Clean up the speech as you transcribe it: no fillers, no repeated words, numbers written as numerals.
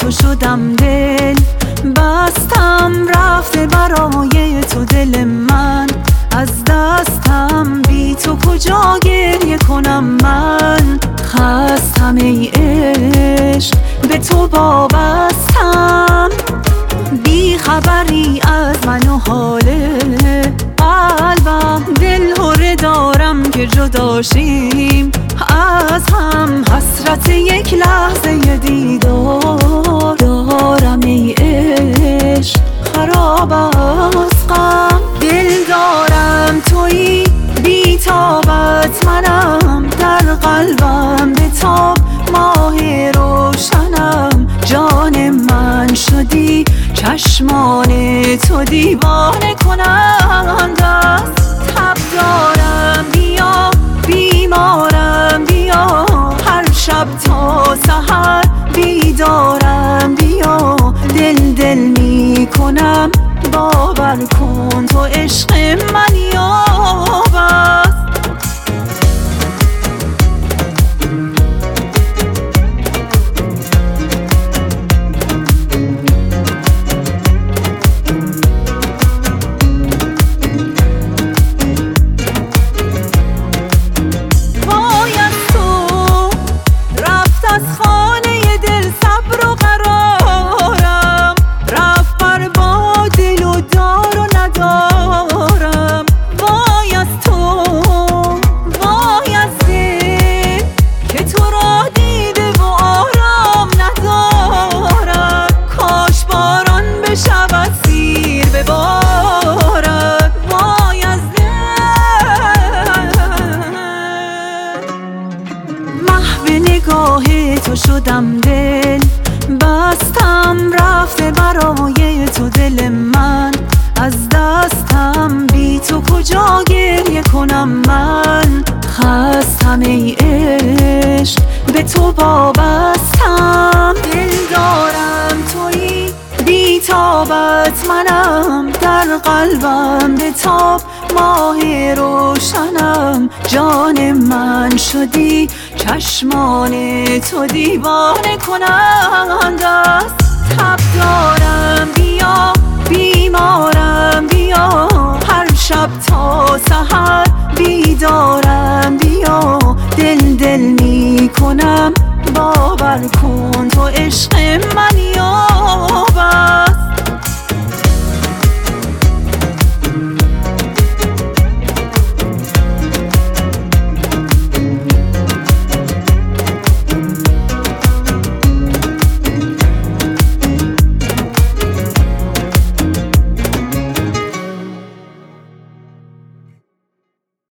تو شدم دل بستم رفته برای تو دل من از دستم بی تو کجا گریه کنم من خستم ای عشق به تو وابستم بی خبری از من و حال قلبم دلهره دارم که جداشیم از هم حسرت یک لحظه دیدار دارم ای عشق خراب از غم دل دارم تویی بی تابت منم در قلبم به تاب ماه روشنم جان من شدی چشمان تو دیوانه کنند است تب دارم بیا بیمارم بیا هر شب تا سحر بیدارم بیا دل می کنم باور کن تو عشق من یاب است تو شدم دل بستم رفته برای تو دل من از دستم بی تو کجا گریه کنم من خستم ای عشق به تو وابستم دل دارم تویی بی تابت منم در قلبم به تاب ماه روشنم جان من شدی چشمان تو دیوانه کنند است تب دارم بیا بیمارم بیا هر شب تا سحر بیدارم بیا دل می کنم باور کن تو عشق من